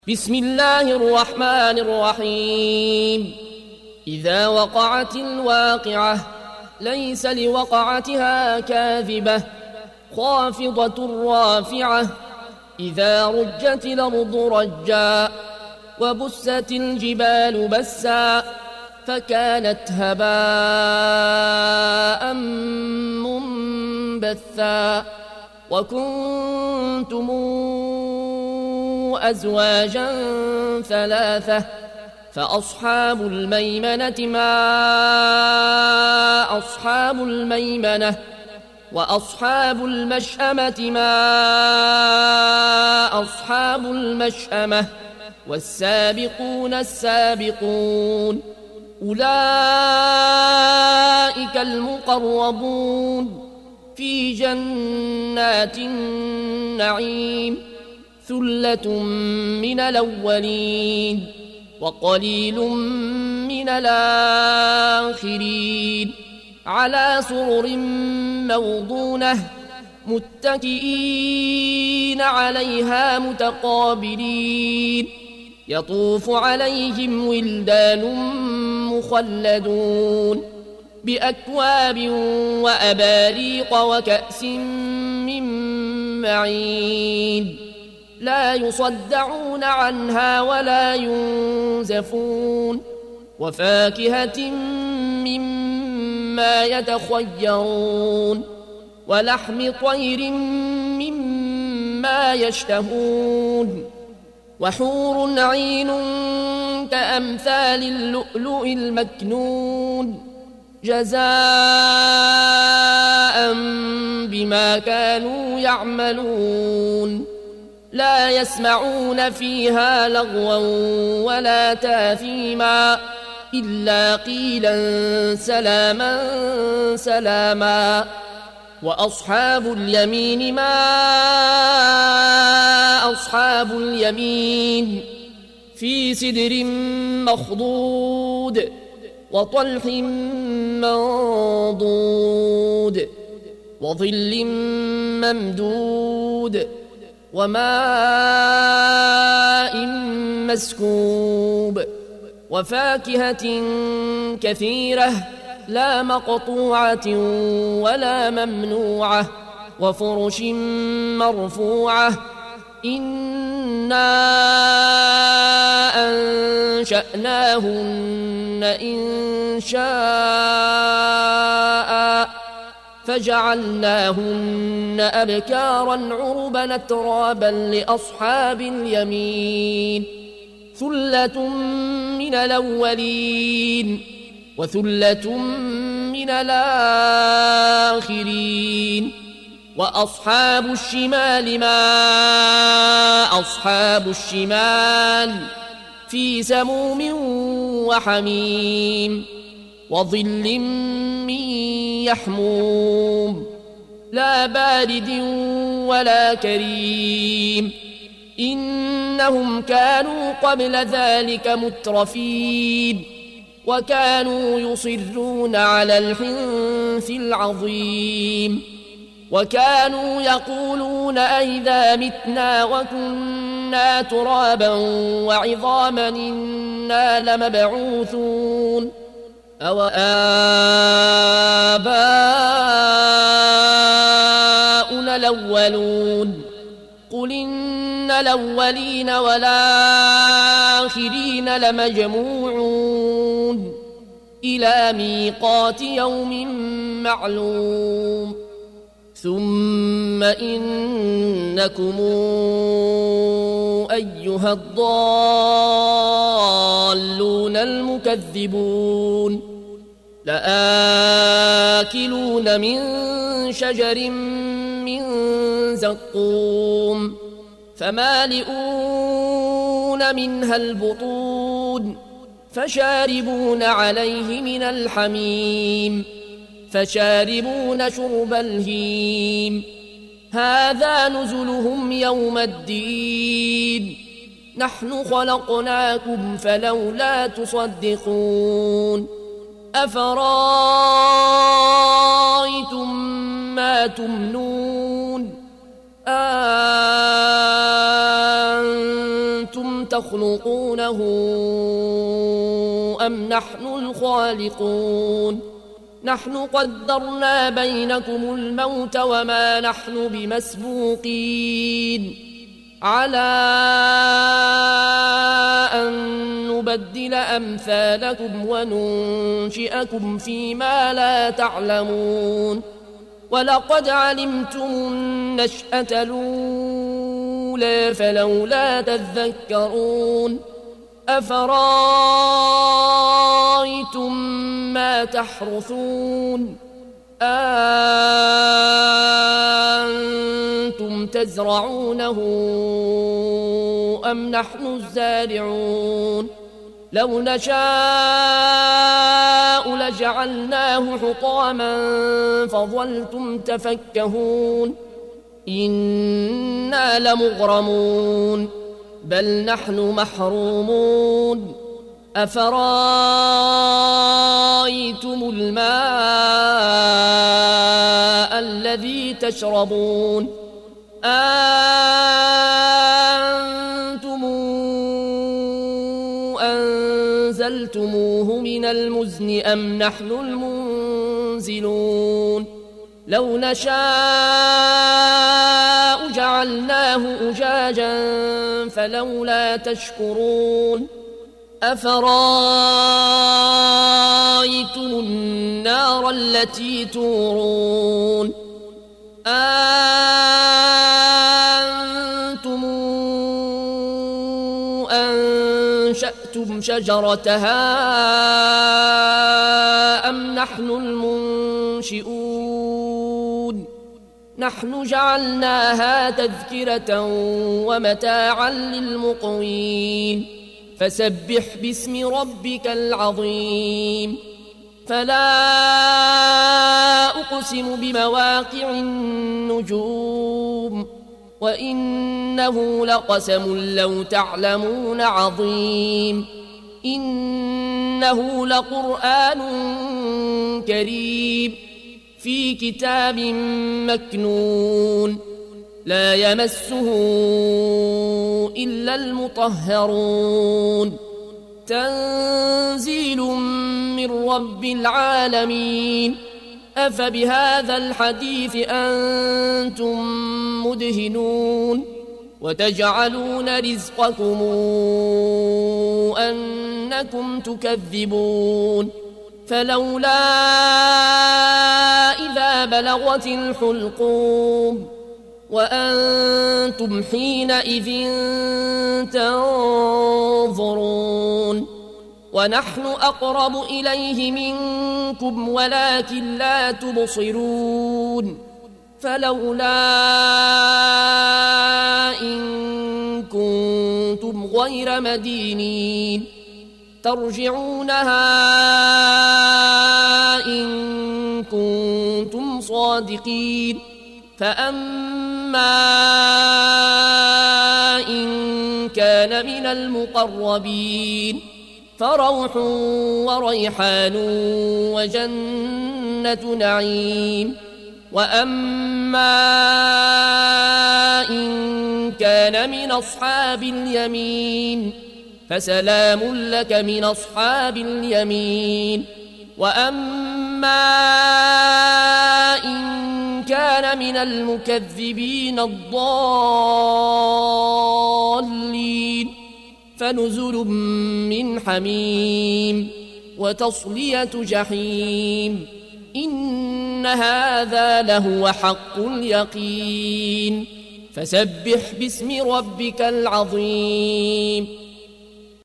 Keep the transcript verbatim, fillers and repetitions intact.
بسم الله الرحمن الرحيم. إذا وقعت الواقعة ليس لوقعتها كاذبة خافضة رافعة. إذا رجت الأرض رجا وبست الجبال بسا فكانت هباء منبثا وكنتم أزواجا ثلاثة فأصحاب الميمنة ما أصحاب الميمنة وأصحاب المشأمة ما أصحاب المشأمة والسابقون السابقون أولئك المقربون في جنات النعيم. ثلة من الأولين وقليل من الآخرين على سرر موضونة متكئين عليها متقابلين يطوف عليهم ولدان مخلدون بأكواب وأباريق وكأس من معين لا يصدعون عنها ولا ينزفون وفاكهة مما يتخيرون ولحم طير مما يشتهون وحور عين كأمثال اللؤلؤ المكنون جزاء بما كانوا يعملون. لا يسمعون فيها لغوا ولا تاثيما إلا قيلا سلاما سلاما. وأصحاب اليمين ما أصحاب اليمين في سدر مخضود وطلح منضود وظل ممدود وماء مسكوب وفاكهة كثيرة لا مقطوعة ولا ممنوعة وفرش مرفوعة. إنا أنشأناهن إن شاء فجعلناهن أبكارا عربا أترابا لأصحاب اليمين. ثلة من الأولين وثلة من الآخرين. وأصحاب الشمال ما أصحاب الشمال في سموم وحميم وظل من يحموم لا بارد ولا كريم. إنهم كانوا قبل ذلك مترفين وكانوا يصرون على الحنث العظيم وكانوا يقولون أئذا متنا وكنا ترابا وعظاما إنا لمبعوثون أو آباؤنا الأولون قل إن الأولين والآخرين لمجموعون إلى ميقات يوم معلوم. ثم إنكم أيها الضالون المكذبون لآكلون من شجر من زقوم فمالئون منها البطون فشاربون عليه من الحميم فشاربون شرب الهيم. هذا نزلهم يوم الدين نحن خلقناكم فلولا تصدقون. أفرأيتم ما تمنون أنتم تخلقونه أم نحن الخالقون نحن قدرنا بينكم الموت وما نحن بمسبوقين على أن نبدل أمثالكم وننشئكم فيما لا تعلمون ولقد علمتم النشأة الأولى فلولا تذكرون أفرأيتم ما تحرثون أأنتم تزرعونه أم نحن الزارعون لو نشاء لجعلناه حطاما فظلتم تفكهون إنا لمغرمون بل نحن محرومون أفرأيتم الماء الذي تشربون أنتم أنزلتموه من المزن أم نحن المنزلون لو نشاء جعلناه أجاجا فلولا تشكرون أفرأيتم النار التي تورون أنتم أنشأتم شجرتها أم نحن المنشئون نحن جعلناها تذكرة ومتاعا للمقوين فسبح باسم ربك العظيم فلا أقسم بمواقع النجوم وإنه لقسم لو تعلمون عظيم إنه لقرآن كريم في كتاب مكنون لا يمسه إلا المطهرون تنزيل من رب العالمين أفبهذا الحديث أنتم مدهنون وتجعلون رزقكم أنكم تكذبون فلولا إذا بلغت الحلقوم وأنتم حينئذ تنظرون ونحن أقرب إليه منكم ولكن لا تبصرون فلولا إن كنتم غير مدينين ترجعونها إن كنتم صادقين فأما إن كان من المقربين فروح وريحان وجنة نعيم وأما إن كان من أصحاب اليمين فسلام لك من أصحاب اليمين وأما إن كان من المكذبين الضالين فنزل من حميم وتصلية جحيم إن هذا لهو حق اليقين فسبح باسم ربك العظيم